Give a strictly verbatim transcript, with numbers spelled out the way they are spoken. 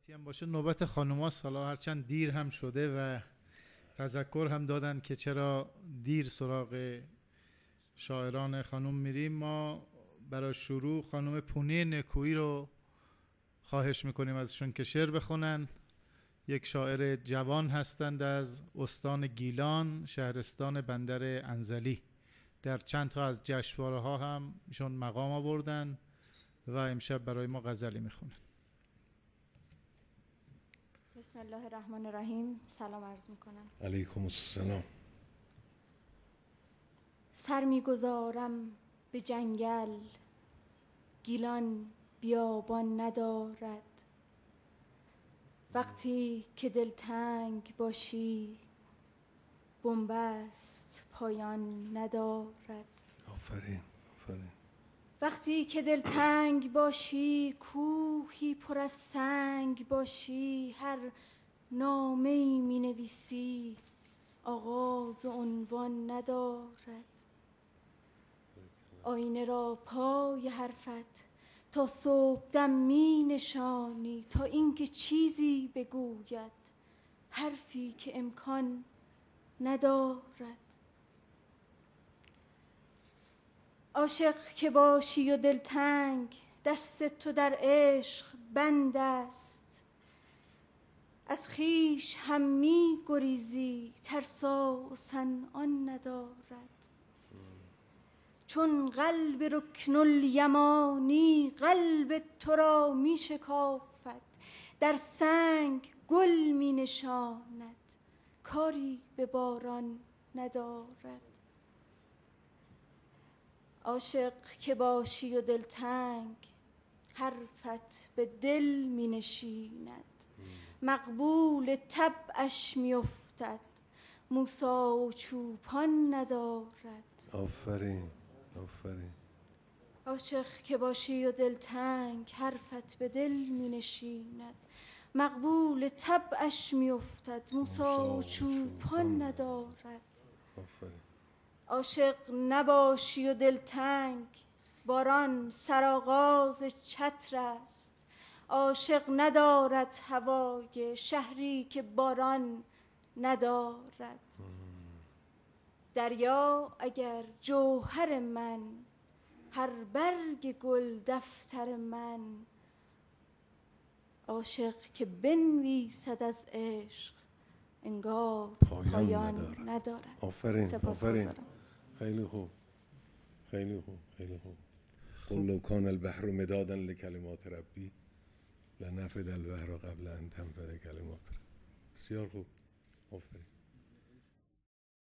نوبتی هم باشه نوبت خانوماست. حالا هرچند دیر هم شده و تذکر هم دادن که چرا دیر سراغ شاعران خانوم میریم. ما برای شروع خانم پونه نکویی رو خواهش میکنیم ازشون که شعر بخونن. یک شاعر جوان هستند از استان گیلان، شهرستان بندر انزلی. در چند تا از جشنواره ها هم ایشون مقام آوردن و امشب برای ما غزلی میخونن. بسم الله الرحمن الرحیم. سلام عرض میکنم. علیکم السلام. سر میگذارم به جنگل، گیلان بیابان ندارد. وقتی که دلتنگ باشی، بنبست پایان ندارد. آفرین آفرین. وقتی که دلتنگ باشی، کوهی پر از سنگ باشی، هر نامه‌ای می نویسی آغاز و عنوان ندارد. آینه را پای حرفت تا صبحدم می نشانی، تا اینکه چیزی بگوید حرفی که امکان ندارد. عاشق که باشی و دلتنگ، دست تو در عشق بند است. از خویش هم می گریزی، ترسا و صنعان ندارد. چون قلب رکن الیمانی قلب تو را می شکافد، در سنگ گل می نشاند، کاری به باران ندارد. عاشق که باشی و دلتنگ، حرفت به دل می نشیند، مقبول طبعش می افتد، موسی و چوپان ندارد. آفرین آفرین. عاشق که باشی و دلتنگ، حرفت به دل می نشیند، مقبول طبعش می افتد، موسی و چوپان ندارد. آفرین. عاشق نباشی و دلتنگ، باران سرآغاز چتر است. عاشق ندارد هوای شهری که باران ندارد. دریا اگر جوهر من، هر برگ گل دفتر من. عاشق که بنویسد از عشق، انگار پایان, پایان ندارد. ندارد. آفرین آفرین. خیلی خوب خیلی خوب خیلی خوب. قل لو کان البحر مدادا لکلمات ربی لنفد البحر قبل ان تنفد کلمات ربی. بسیار خوب. آفرین.